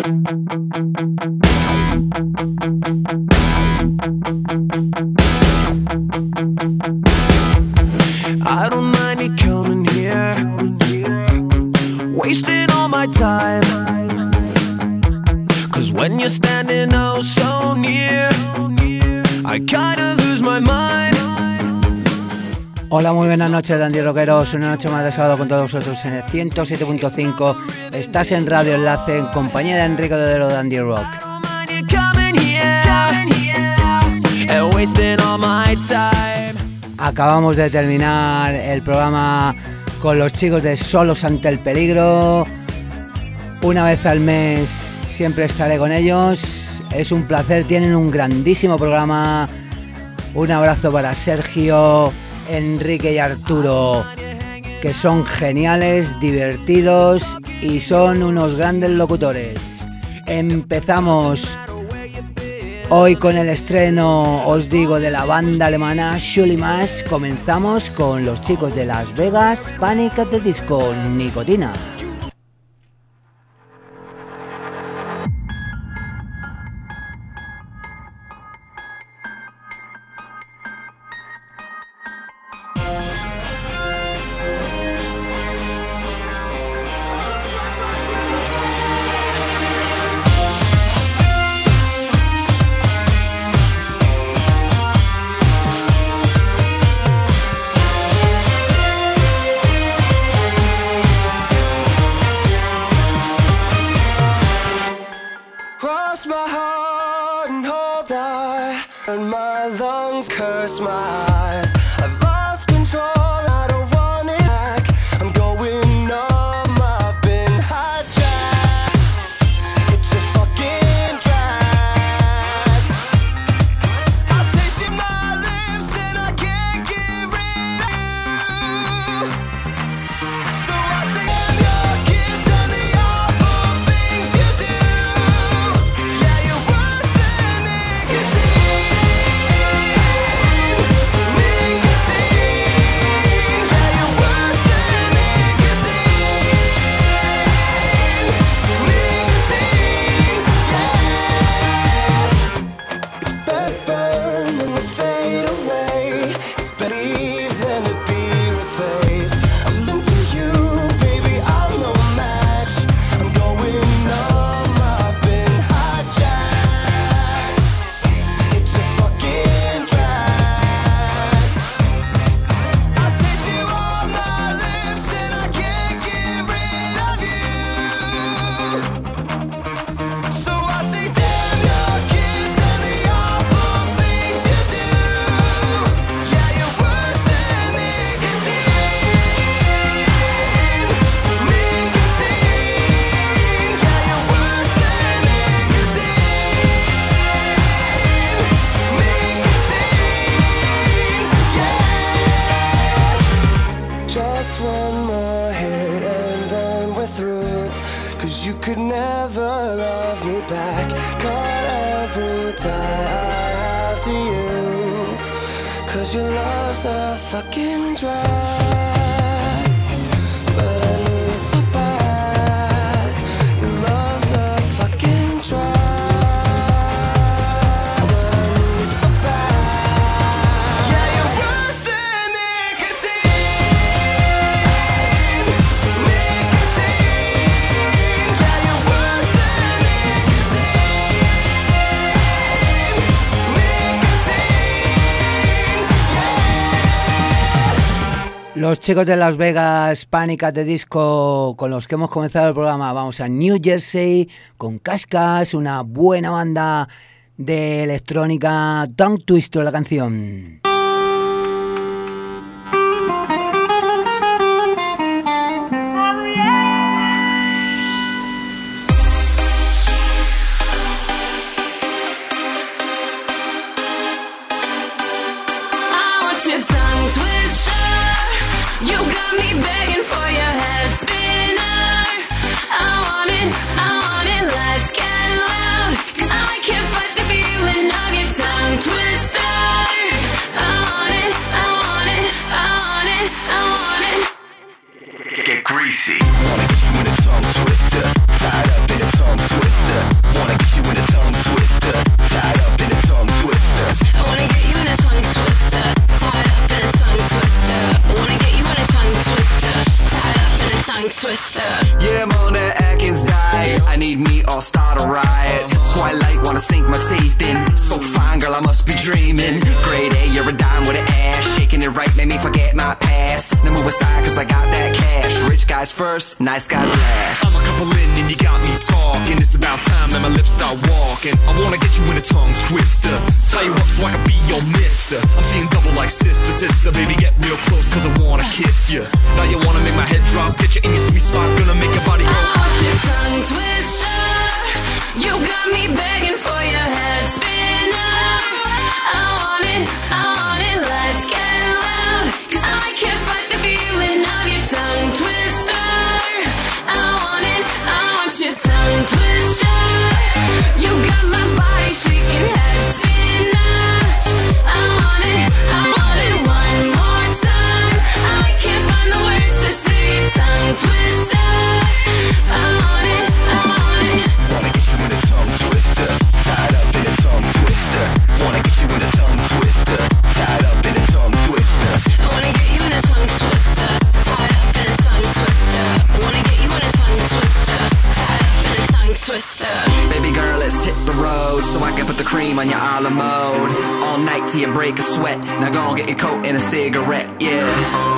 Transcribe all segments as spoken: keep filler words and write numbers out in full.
I don't mind you coming here, wasting all my time. Cause when you're standing oh so near, I kinda lose my mind. Hola, muy buenas noches, Dandy Rockeros. Una noche más de sábado con todos vosotros en el ciento siete punto cinco. Estás en Radio Enlace en compañía de Enrique Dodero, Dandy Rock. Acabamos de terminar el programa con los chicos de Solos ante el Peligro. Una vez al mes siempre estaré con ellos. Es un placer, tienen un grandísimo programa. Un abrazo para Sergio, Enrique y Arturo, que son geniales, divertidos y son unos grandes locutores. Empezamos hoy con el estreno, os digo, de la banda alemana Schulimash. Comenzamos con los chicos de Las Vegas, Panic at the Disco, Nicotina. Los chicos de Las Vegas, Panic at the Disco, con los que hemos comenzado el programa. Vamos a New Jersey con Cascas, una buena banda de electrónica. Tongue Twister, la canción. Twister, Wanna get you in a tongue twister, tied up in a tongue twister. Wanna get you in a tongue twister, tied up in a tongue twister. I wanna get you in a tongue twister, tied up in a tongue twister. I wanna get you in a tongue twister, tied up in a tongue twister. Yeah, I'm on that Atkins diet. I need meat or start a riot. Twilight wanna sink my teeth in. So fine, girl, I must be dreaming. Grade A, you're a dime with an ass. Shaking it right made me forget my past. Now move aside cause I got that cash. Rich guys first, nice guys last. I'm a couple in and you got me talking. It's about time that my lips start walking. I wanna get you in a tongue twister, tie you up so I can be your mister. I'm seeing double like sister, sister. Baby, get real close cause I wanna kiss you. Now you wanna make my head drop, get you in your sweet spot. Gonna make your body go. I want your tongue twister. You got me begging for your head spinner. I want it, I want it, let's get loud. Cause I can't fight the feeling of your tongue twister. I want it, I want your tongue twister. You got my body shaking, head spinner. I want it, I want it one more time. I can't find the words to say your tongue twister. I want it, I want it. Wanna get you in a tongue twister, tied up in a tongue twister. Wanna get you in a tongue twister, tied up in a tongue twister. I wanna get you in a tongue twister, tied up in a tongue twister. I wanna get you in a tongue twister, tied up in a tongue twister. Baby girl, let's hit the road so I can put the cream on your a la mode. All night till you break a sweat. Now go and get your coat and a cigarette, yeah.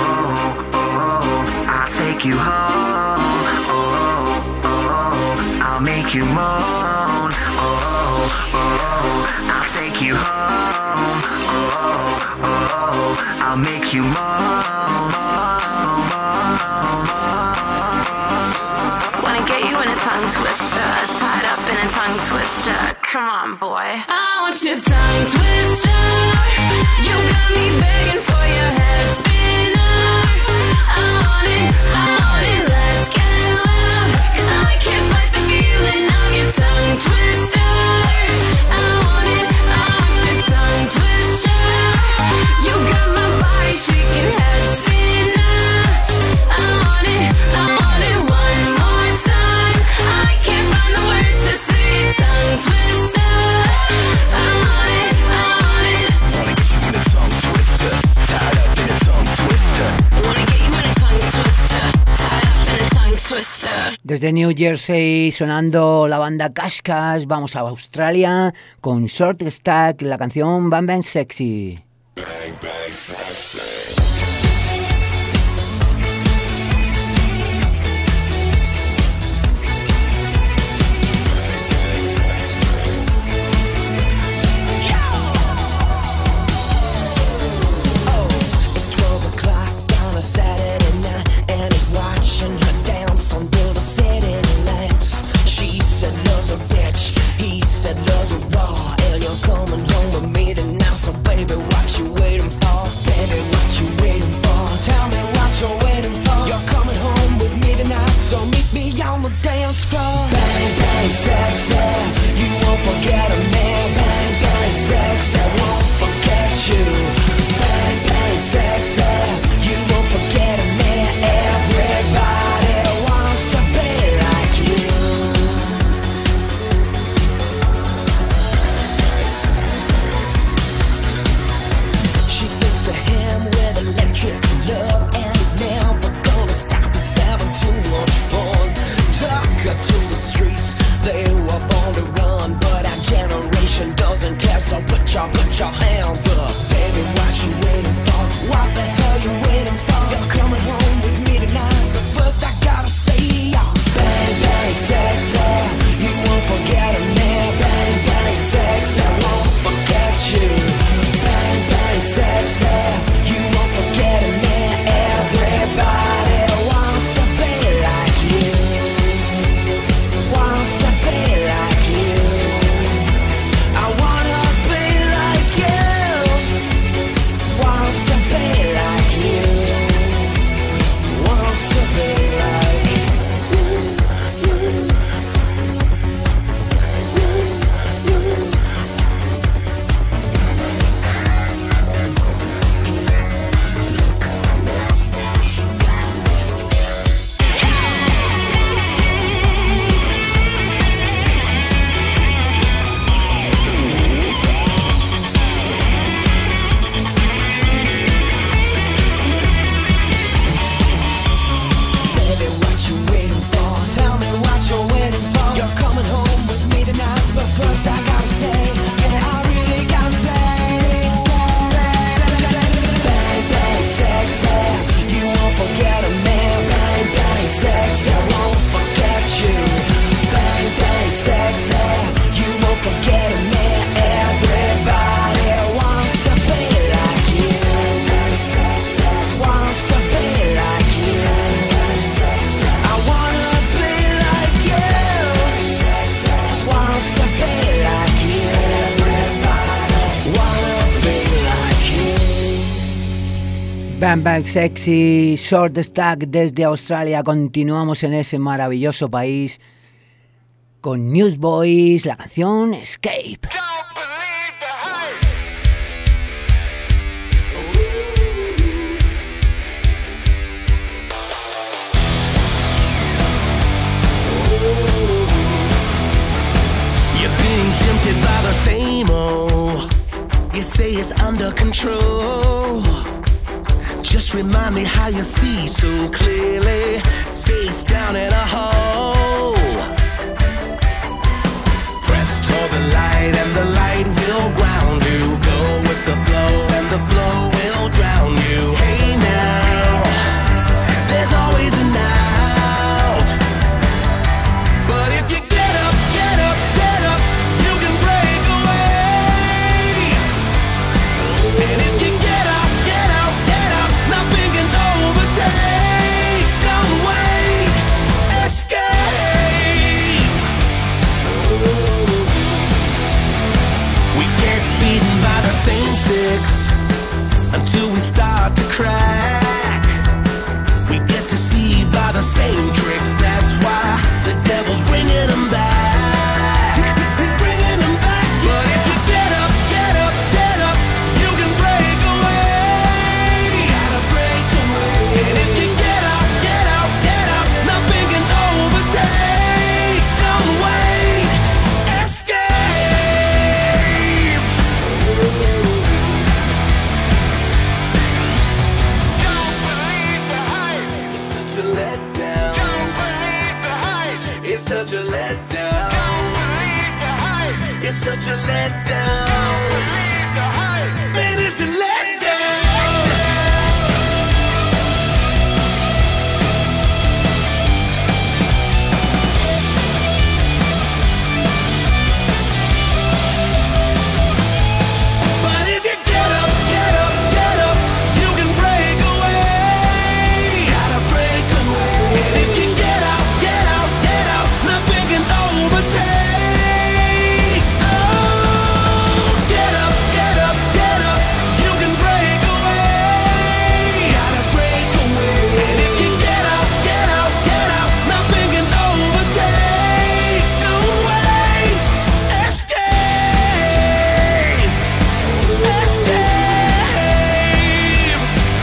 I'll take you home. I'll make you moan. Oh, oh, I'll take you home. Oh, oh, I'll make you moan. Wanna get you in a tongue twister, tied up in a tongue twister. Come on, boy. I want your tongue twister. You got me begging for your head spinner. I want it, I want it, let's get loud. Cause I can't fight the feeling of your tongue twister. I want it, I want your tongue twister. You got my body shaking, head spinner. I want it, I want it one more time. I can't find the words to say your tongue twister. I want it, I want it. Wanna get you in a tongue twister, tied up in a tongue twister. I wanna get you in a tongue twister, tied up in a tongue twister. Desde New Jersey sonando la banda Kashkas, vamos a Australia con Short Stack, la canción Bang Bang Sexy. Bang, bang, sexy. Saturday night and he's watching her dance under the city lights. She said love's a bitch, he said love's a raw. And you're coming home with me tonight, so baby what you waiting for? Baby what you waiting for? Tell me what you're waiting for. You're coming home with me tonight, so meet me on the dance floor. Bang bang sexy, you won't forget a man. Bang bang sexy, won't forget you. Bang bang sexy, you won't forget a man. Everybody wants to be like you. She thinks of him with electric love, and he's never gonna stop. He's having too much fun. Took her to the streets, they were born to run, but our generation doesn't care. So put your, put your hands up, baby, watch Bang Bang Sexy, Short Stack desde Australia. Continuamos en ese maravilloso país con Newsboys, la canción Escape. You're being tempted by the same old. You say it's under control. Just remind me how you see so clearly. Face down in a hole. Press toward the light and the light will ground you. Go with the flow and the flow will drown you. Hey now, there's always an out. But if you get up, get up, get up, you can break away. And if you get out, get out, get out, nothing can overtake. Don't wait, escape. We get beaten by the same sticks until we start to crack. We get deceived by the same tricks. That's why the devil's bringing them back. He's bringing them back. But if you get up, get up, get up, you can break away. Gotta break away. And if you get out, get out, get out, nothing can overtake. Don't wait, escape. It's such a letdown. It's such a letdown. It's such a letdown. Man, it's a letdown. But if you get up, get up, get up, you can break away. Gotta break away. And if you get out, get out, get out, nothing can overtake. Oh, get up, get up, get up, you can break away. Gotta break away. And if you get out, get out, get out, nothing can overtake. Don't wait, escape. Escape.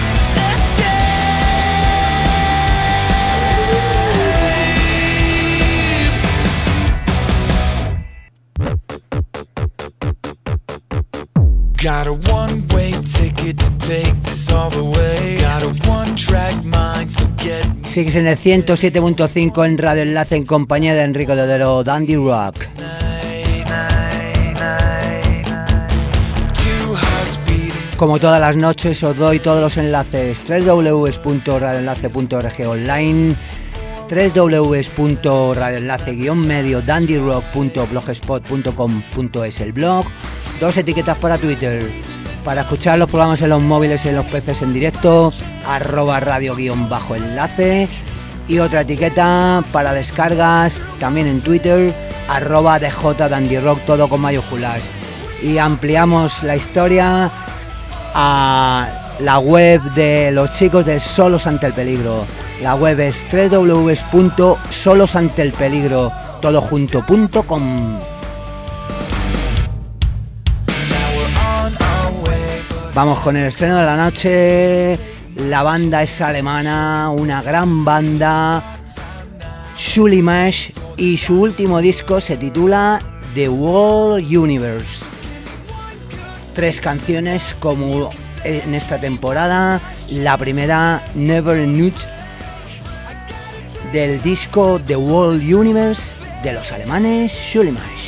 Got a one-way ticket to take this all the way. Got a one-track mind, so get me. Sigues en el ciento siete punto cinco en Radio Enlace en compañía de Enrico Dodero, Dandy Rock. Two hearts beating. Como todas las noches os doy todos los enlaces: doble u doble u doble u punto radio enlace punto org online, doble u doble u doble u punto radio enlace medio dandyrock punto blogspot punto com punto es el blog, dos etiquetas para Twitter, para escuchar los programas en los móviles y en los P Cs en directo, arroba radio guión bajo enlace, y otra etiqueta para descargas también en Twitter, arroba djdandyrock, todo con mayúsculas. Y ampliamos la historia a la web de los chicos de Solos ante el Peligro. La web es doble u doble u doble u punto solos ante el peligro todo junto punto com. Vamos con el estreno de la noche. La banda es alemana, una gran banda, Schulimash, y su último disco se titula The World Universe. Tres canciones como en esta temporada. La primera, Never Knew, del disco The World Universe de los alemanes Schulimash.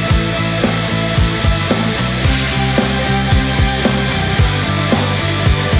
Escape.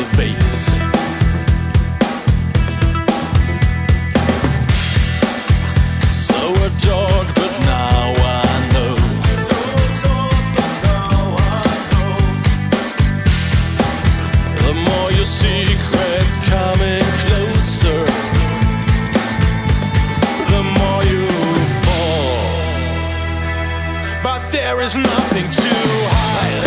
cultivate. So adored, but now I know. The more your secrets coming closer, the more you fall. But there is nothing to hide,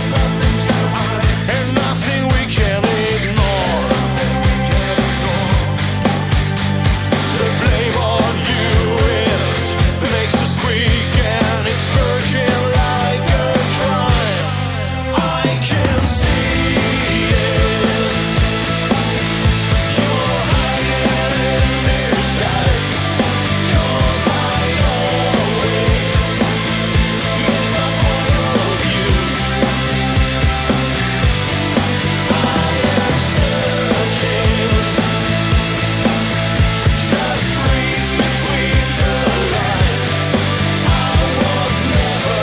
and nothing we can ignore. The blame on you, it makes us weak, and it's urgent like a crime. I can see it. You're hiding in their skies, 'cause I always make my point of view. I am searching, just read between the lines. I was never,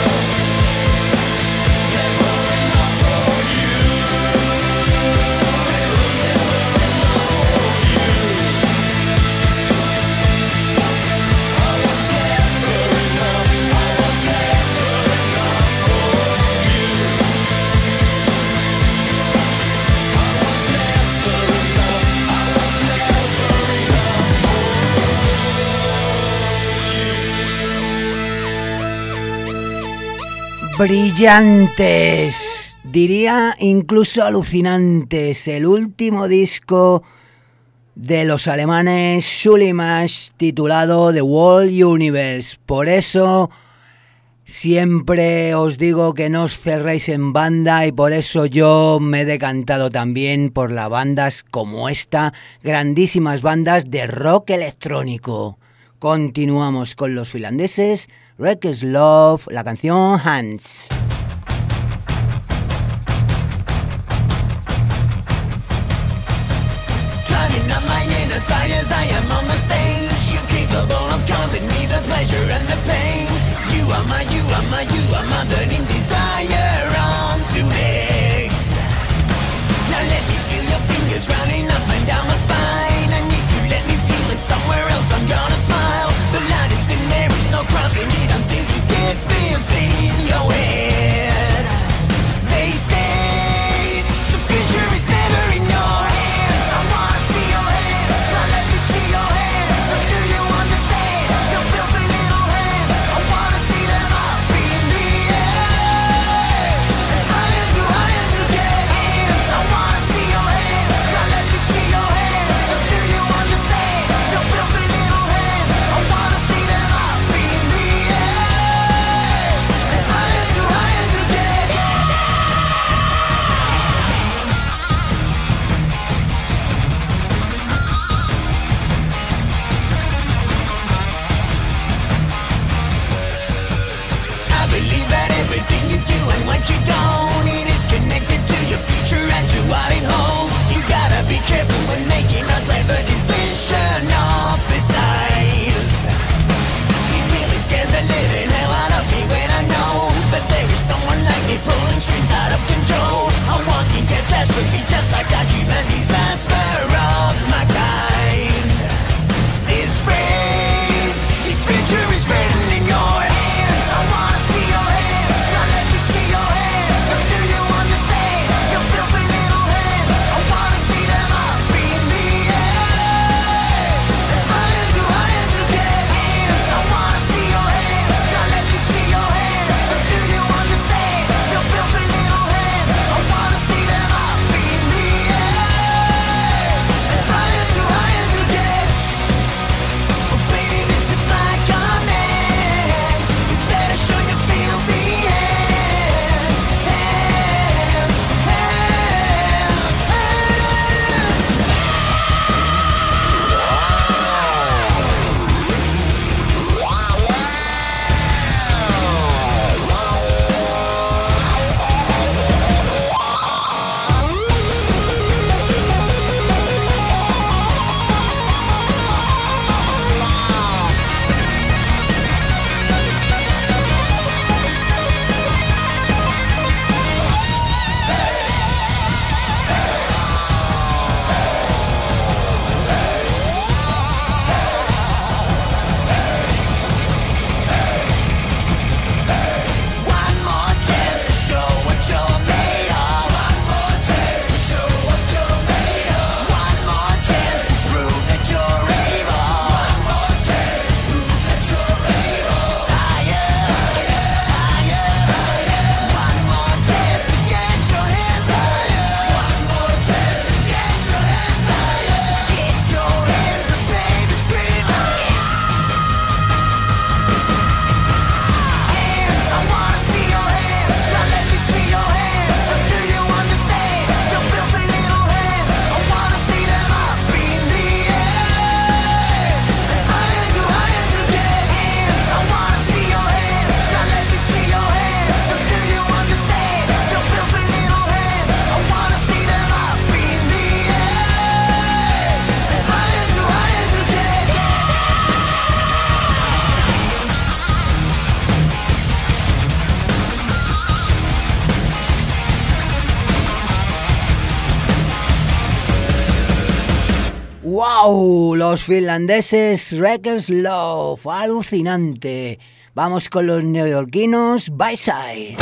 never enough for you. Never enough for you. I was never enough. I was never enough for you. I was never enough. I was never Brillantes, diría incluso alucinantes, el último disco de los alemanes Sulimash titulado The Whole Universe. Por eso siempre os digo que no os cerréis en banda, y por eso yo me he decantado también por las bandas como esta, grandísimas bandas de rock electrónico. Continuamos con los finlandeses, Reckless Love, la canción Hands. Climbing up my inner thigh as I am on the stage. You're capable of causing me the pleasure and the pain. You are my, you are my, you are my burning desire on two legs. Now let me feel your fingers rounding up and down my spine. And if you let me feel it somewhere else, I'm gonna smile. The line is thin, there is no crossing it until you get this in your head. They say the future is never in your hands. I wanna see your hands, now let me see your hands. So do you understand? Your filthy little hands, I wanna see them up in the air. ¡Wow! Los finlandeses Wreckers Love, alucinante. Vamos con los neoyorquinos Byside.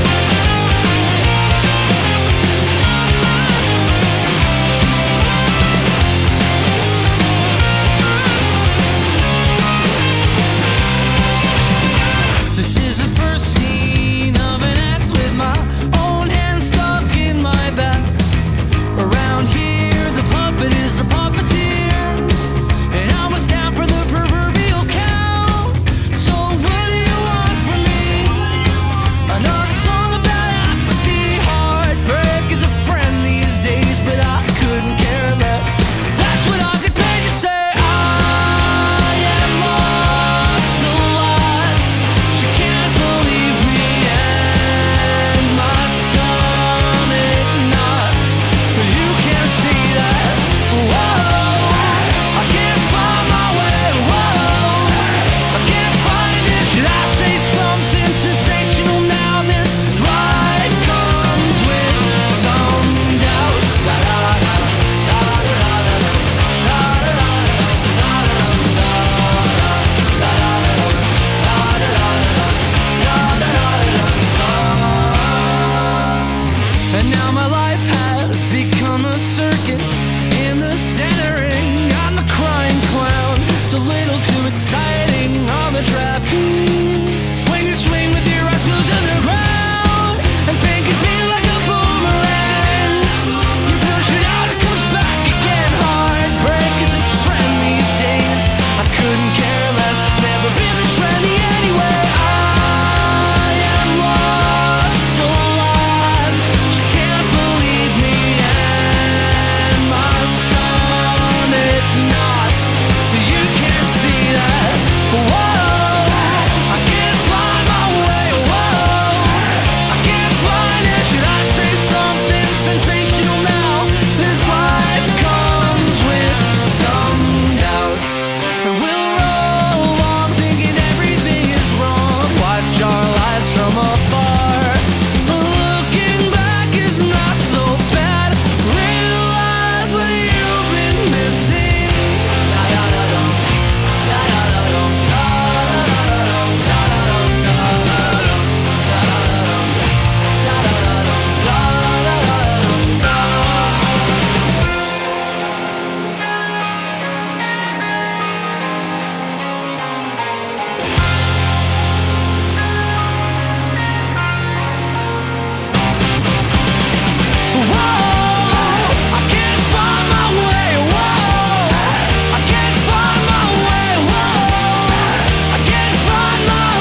This is the first scene of an act with my own hand stuck in my back. Around here, the puppet is the puppeteer, and I was down for the proverbial count. So what do you want from me? Another song about apathy. Heartbreak is a friend these days, but I couldn't care less. That's what I get paid to say. I am lost alive. She can't believe me, and my stomach knots. But you can't see that. Whoa, I can't find my way. Whoa, I can't find it. Should I say something sensational now? This life comes with some doubts. La la la la la la la la And now my life has become a circus. In the centering, I'm the crying clown. So little too exciting on the trapeze. When you swing with your eyes closed to the ground, and pain can be like a boomerang. You push it out, it comes back again. Heartbreak is a trend these days. I couldn't care less, never been the trendy anyway. I am lost alive. She can't believe me, and my stomach knots. You can't see that. Whoa, I can't find my way. Whoa, I can't find it. Should I say something sensational now? This life comes with some doubts, and we'll roll along thinking everything is wrong. Watch our lives from afar. Looking back is not so bad. Realize what you've been missing. Da-da-da-dum, da-da-da-dum, da-da-da-dum, da-da-dum, da-da-dum, da-da-dum, da-da-dum, Whoa, I can't find my way. Whoa, I can't find my way. Whoa, I can't find my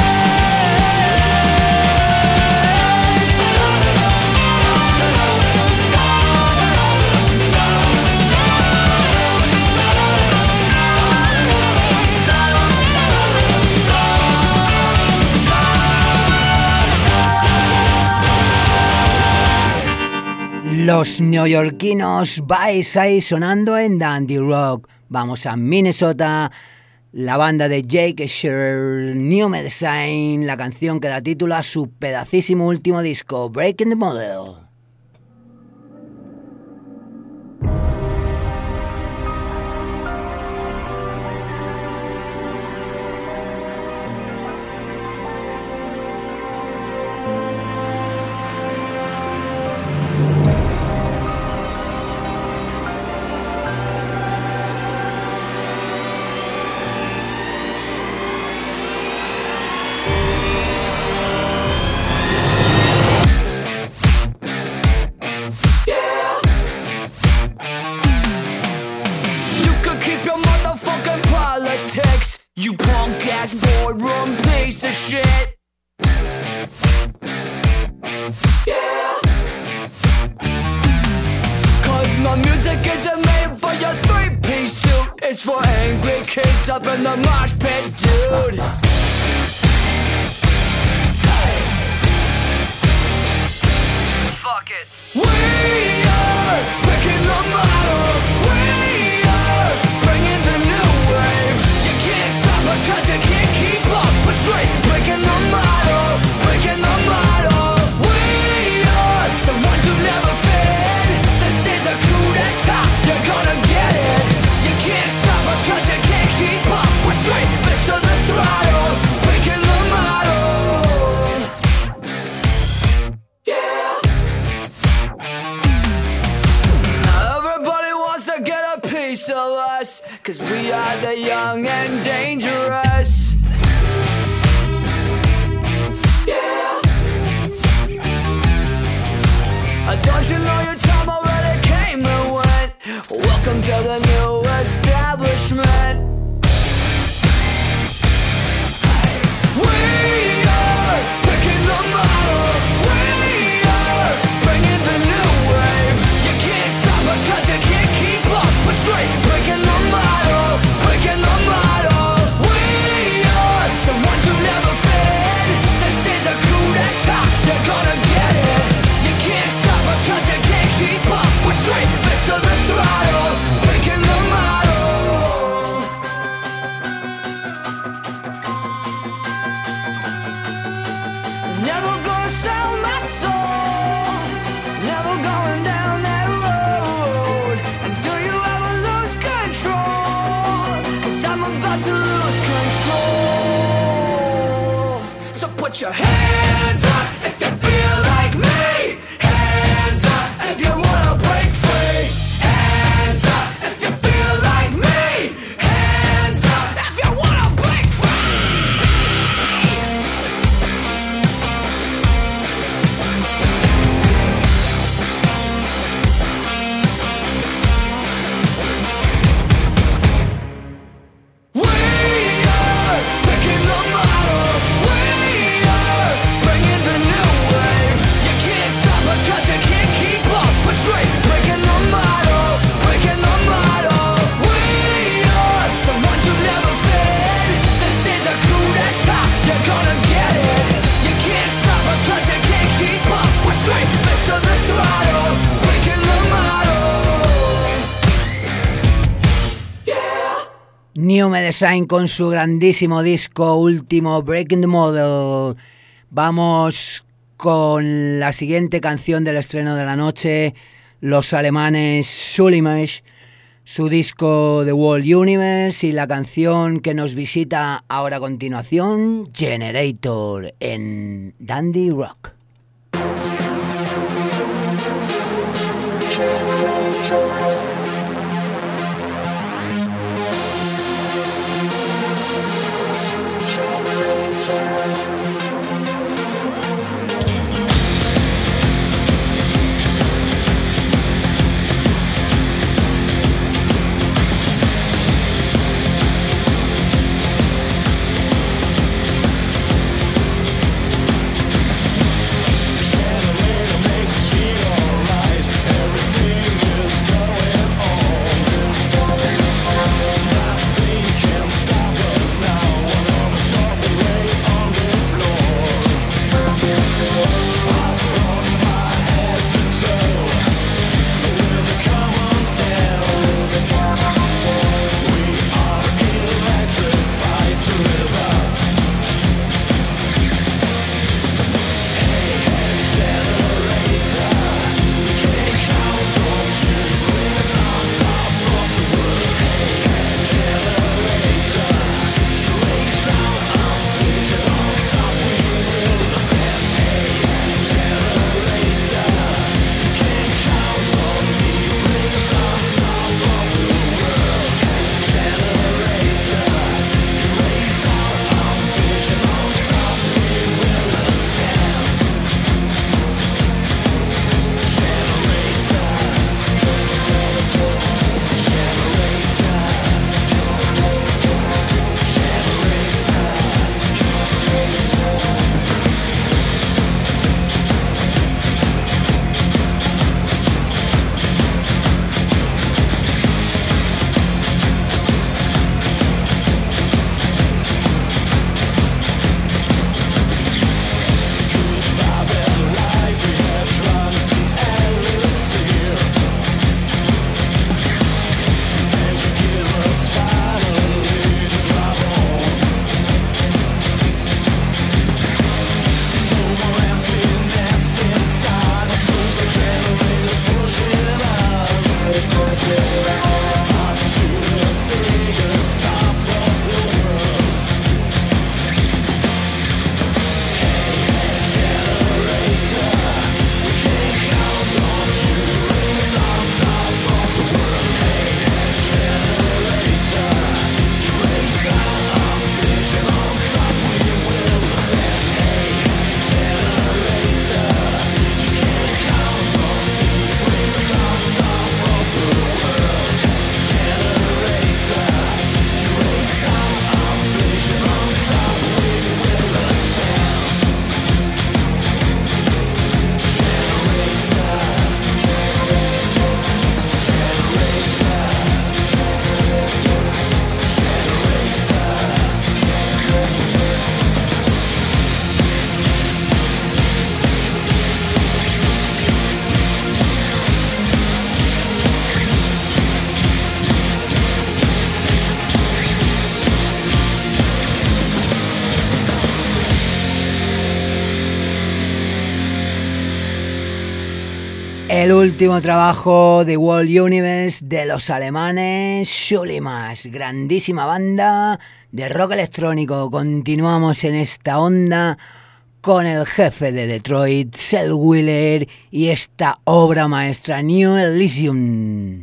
Los neoyorquinos Byside sonando en Dandy Rock. Vamos a Minnesota. La banda de Jake Sher, New Medicine, la canción que da título a su pedacísimo último disco, Breaking the Model. You could keep your motherfucking politics, you punk ass boardroom piece of shit. Yeah. Cause my music isn't made for your three-piece suit. It's for angry kids up in the mosh pit, dude. Fuck it. We are breaking the model. We are bringing the new wave. You can't stop us cause you can't keep up. We're straight breaking the model. Breaking the model. We are the ones who never fade. This is a coup d'etat. You're gonna get it. piece of us, cause we are the young and dangerous. Yeah. Don't you know your time already came and went? Welcome to the new establishment. We are picking the model. We are bringing the new wave. You can't stop us cause you can't keep up. We're straight breaking the model, breaking the model. We are the ones who never fed. This is a coup d'etat, you're gonna get it. You can't stop us cause you can't keep up. We're straight fist to the throttle, breaking the model. Never gonna sell my soul, never going down that road. And do you ever lose control? Cause I'm about to lose control. So put your hands up if you feel like me. Hands up if you wanna break free. Hands up if you feel like me. Hands up if you wanna break free. We are picking the model. We are bringing the new wave. You can't stop us cause you can't keep up. We're straight breaking the model, breaking the model. We are the ones who never fed. This is a coup d'etat, you're gonna get it. You can't stop us cause you can't keep up. We're straight fist to the throttle, breaking the model. Yeah. New Medesign con su grandísimo disco último Breaking the Model. Vamos con la siguiente canción del estreno de la noche, los alemanes Sulimish, su disco The World Universe, y la canción que nos visita ahora a continuación, Generator, en Dandy Rock. el último trabajo de World Universe de los alemanes Sulimas, grandísima banda de rock electrónico. Continuamos en esta onda con el jefe de Detroit, Cell Wheeler, y esta obra maestra New Elysium.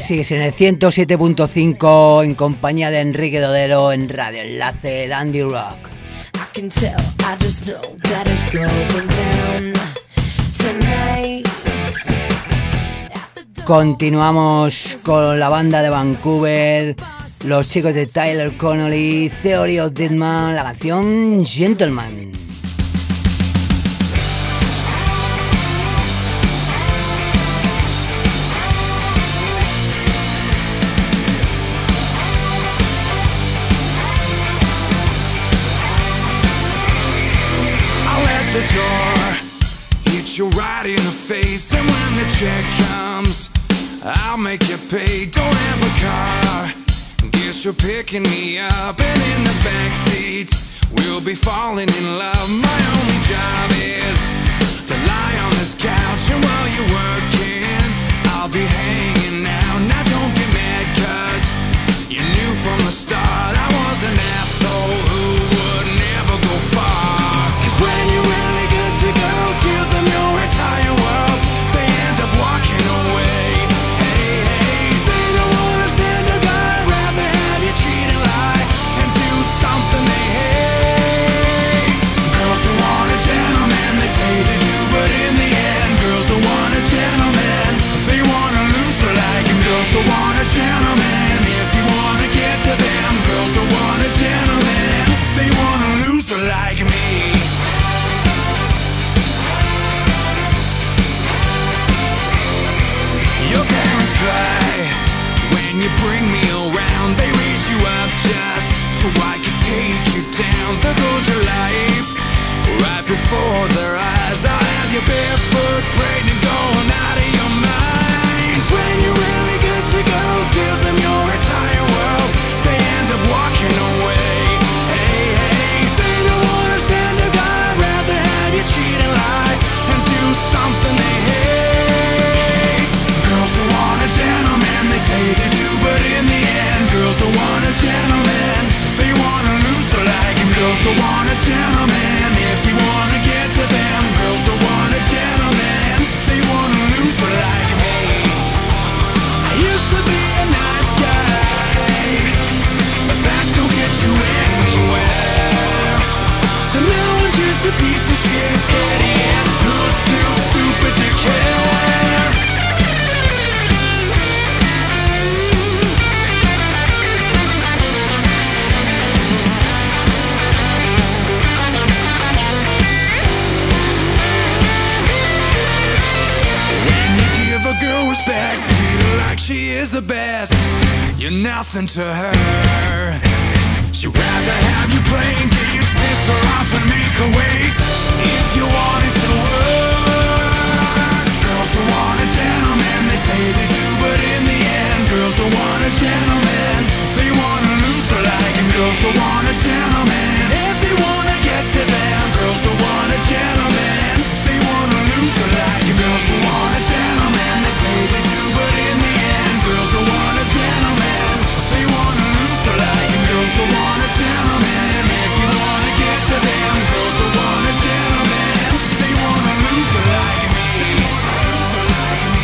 Sigues en el ciento siete punto cinco en compañía de Enrique Dodero en Radio Enlace Dandy Rock. I can tell, I just know that it's going down tonight. Continuamos con la banda de Vancouver, los chicos de Tyler Connolly, Theory of Deadman, la canción Gentleman. The door hit you right in the face, and when the check comes, I'll make you pay. Don't have a car, guess you're picking me up, and in the backseat we'll be falling in love. My only job is to lie on this couch, and while you're working, I'll be hanging out. Now don't get mad, cause you knew from the start I was an asshole who would never go far. Cause when you're really good to girls, give them your entire world, they end up walking away. Hey, hey, they don't wanna stand a guy, rather have you cheat and lie and do something they hate. Girls don't want a gentleman, they say they do, but in the end, girls don't want a gentleman, they want a loser like him. Girls don't want a gentleman, if you wanna get to them, girls don't want a gentleman, they want a loser like me. Your parents cry when you bring me around. They raise you up just so I can take you down. There goes your life right before their eyes. I'll have you barefoot, pregnant, going out of your mind. 'Cause when you're really good to girls, give them your entire world, they end up walking away. Hey, hey, they don't wanna stand a guy, rather have you cheat and lie and do something they hate. Girls don't want a gentleman, they say they do, but in the end, girls don't want a gentleman, they want a loser like him. Girls don't want a gentleman, if you wanna get to them, girls don't want a gentleman, they want a loser like me. I used to be a nice guy, but that don't get you anywhere. So now I'm just a piece of shit idiot who's too stupid to care. A girl respect, treat her like she is the best, you're nothing to her. She'd rather have you playing games, piss her off and make her wait if you wanted to work. Girls don't want a gentleman, they say they do, but in the end, girls don't want a gentleman, they want a loser like him. Girls don't want a gentleman, if they wanna get to them, girls don't want a gentleman, they want a loser like him. Girls don't want a gentleman, they say they do, but in the end, girls don't want a gentleman, they want a loser like him. Girls don't want a gentleman, if you wanna get to them, girls don't want a gentleman, they want a loser like me. They want a loser like me.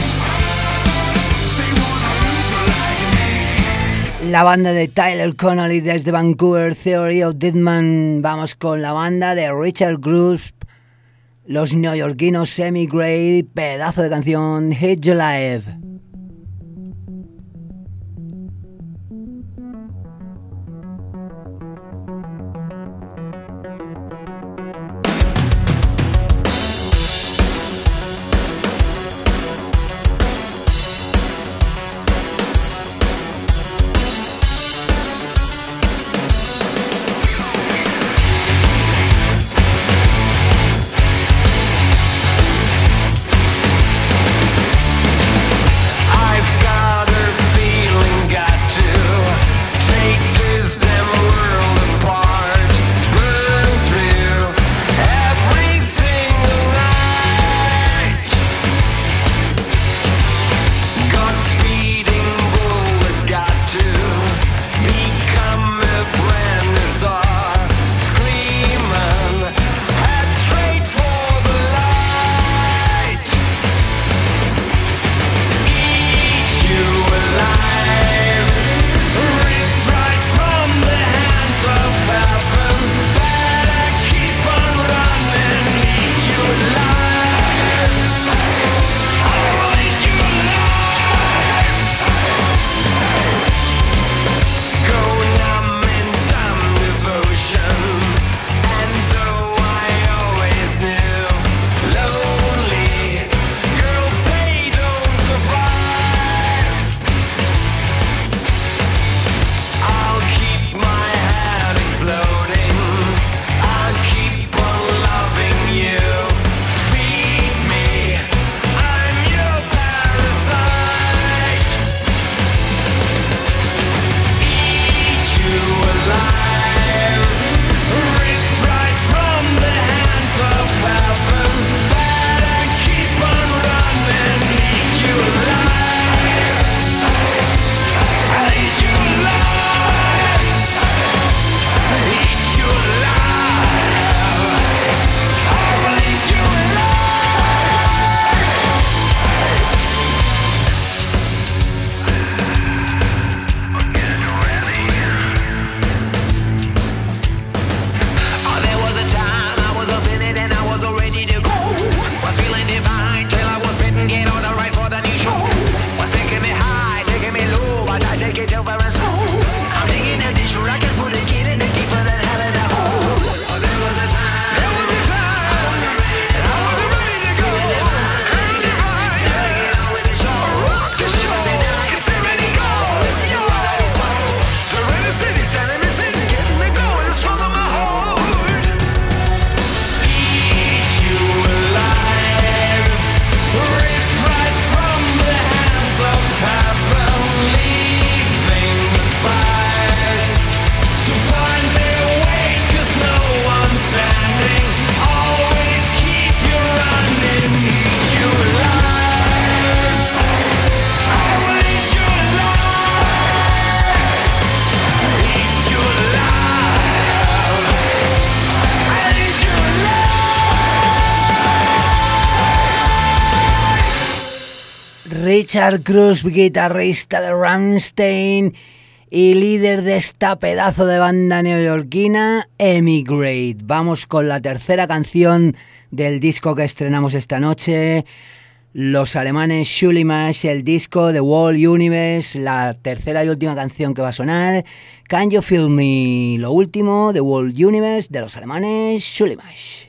They want a loser like me. La banda de Tyler Connolly desde Vancouver, Theory of Deadman. Vamos con la banda de Richard Grusp, los neoyorquinos Semi Grey, pedazo de canción, Hit Your Life. Richard Cruz, guitarrista de Rammstein y líder de esta pedazo de banda neoyorquina, Emigrate. Vamos con la tercera canción del disco que estrenamos esta noche. Los alemanes Schulimash, el disco The Whole Universe, la tercera y última canción que va a sonar, Can You Feel Me, lo último, The Whole Universe de los alemanes Schulimash.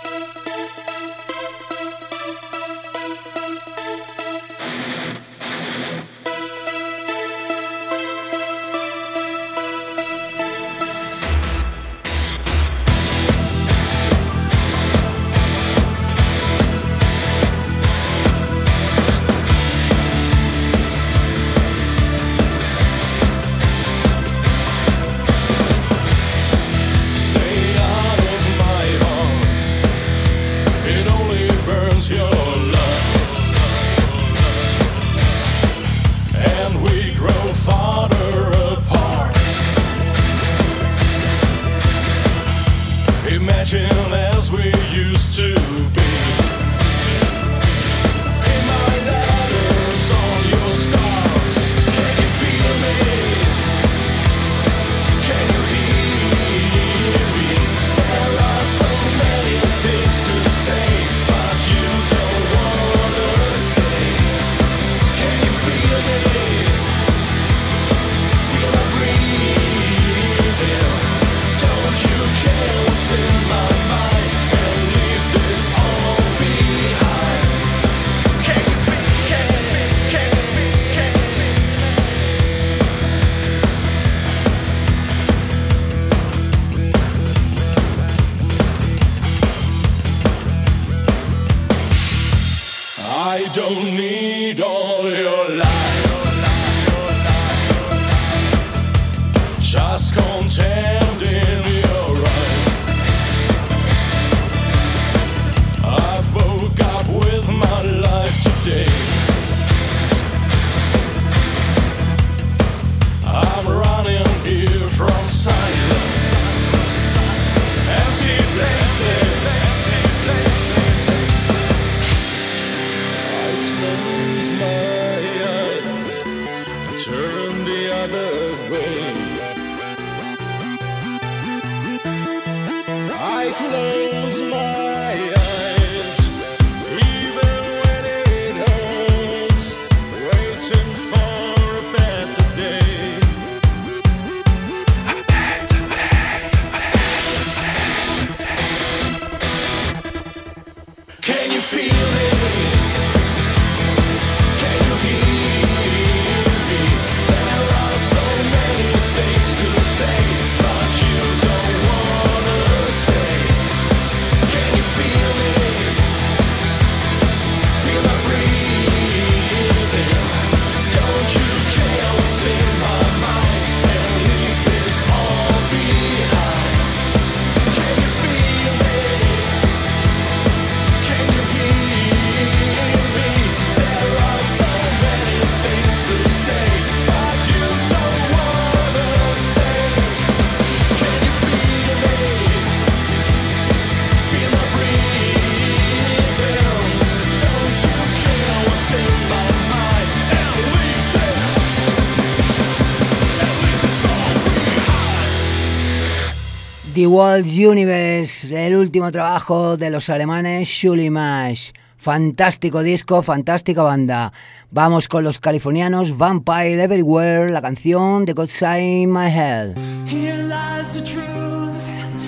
The Whole Universe, el último trabajo de los alemanes Schulimash. Fantástico disco, fantástica banda. Vamos con los californianos Vampire Everywhere, la canción The God Side My Head. Here lies the truth.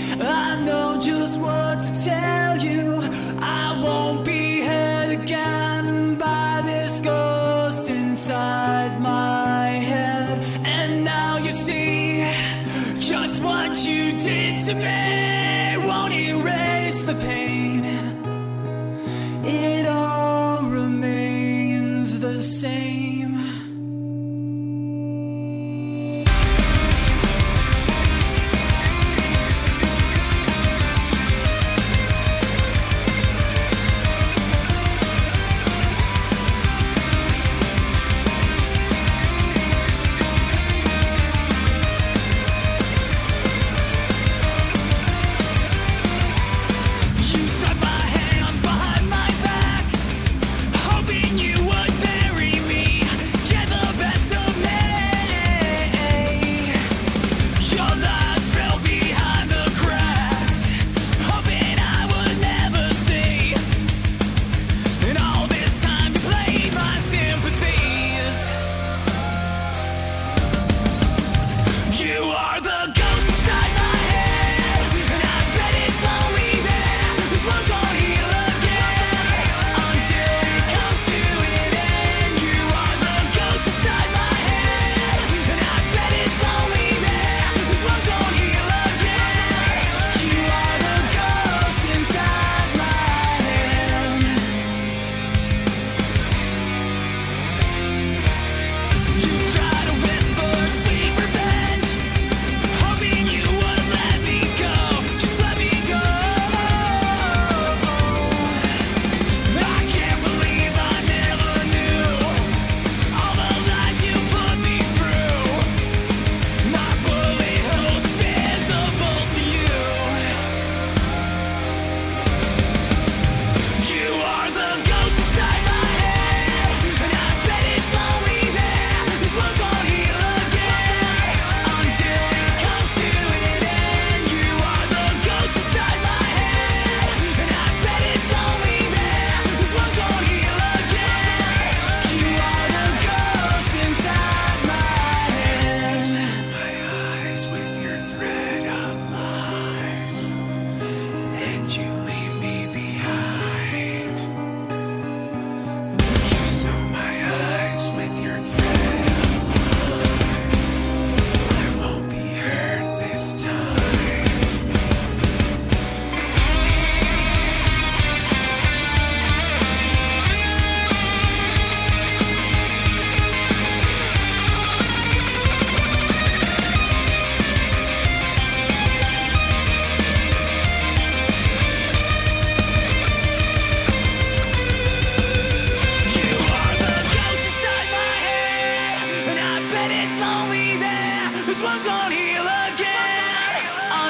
I know just what to tell you. I won't be held again by this ghost inside my head. And now you see just what you did to me. Won't erase the pain. It all remains the same. You tied my hands behind my back.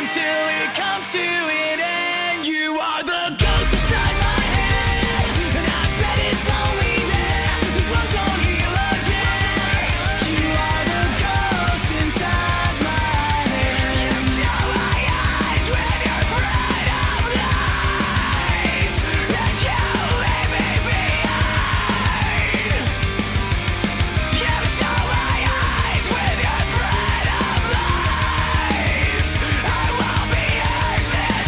until it comes to an end. You are the ghost inside my head, and I bet it's lonely there. These wounds don't heal again. You are the ghost inside my head. You show my eyes when you're afraid of life, and you leave me behind. You show my eyes when you're afraid of life. I won't be hurt this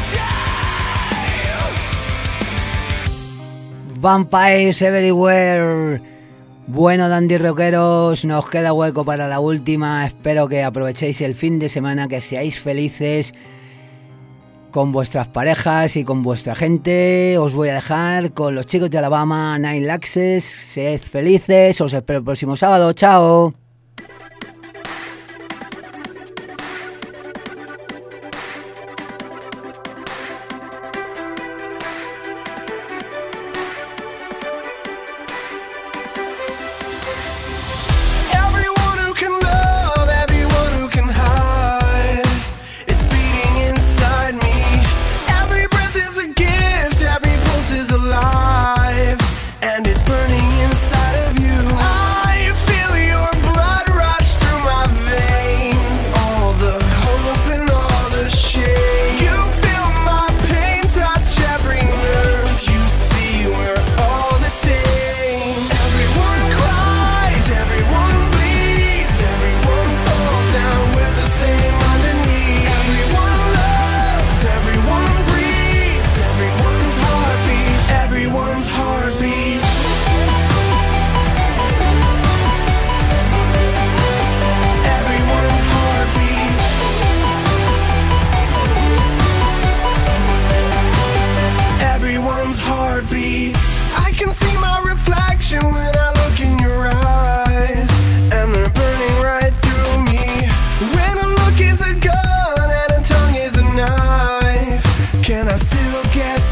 time. Vampires Everywhere. Bueno, dandy rockeros, nos queda hueco para la última. Espero que aprovechéis el fin de semana, que seáis felices con vuestras parejas y con vuestra gente. Os voy a dejar con los chicos de Alabama, Nine Laxes. Sed felices, os espero el próximo sábado. Chao. Everyone who can love, everyone who can hide, is beating inside me. Every breath is a gift, every pulse is alive, and it's burning inside of you. I feel your blood rush through my veins, all the hope and all the shame. You feel my pain touch every nerve. You see we're all the same. Everyone cries, everyone bleeds, everyone falls down with the same underneath. Everyone loves, everyone breathes, everyone's heartbeat, everyone's heartbeat. Everyone's heartbeat. Everyone's heartbeats. I can see my reflection when I look in your eyes, and they're burning right through me. When a look is a gun and a tongue is a knife, can I still get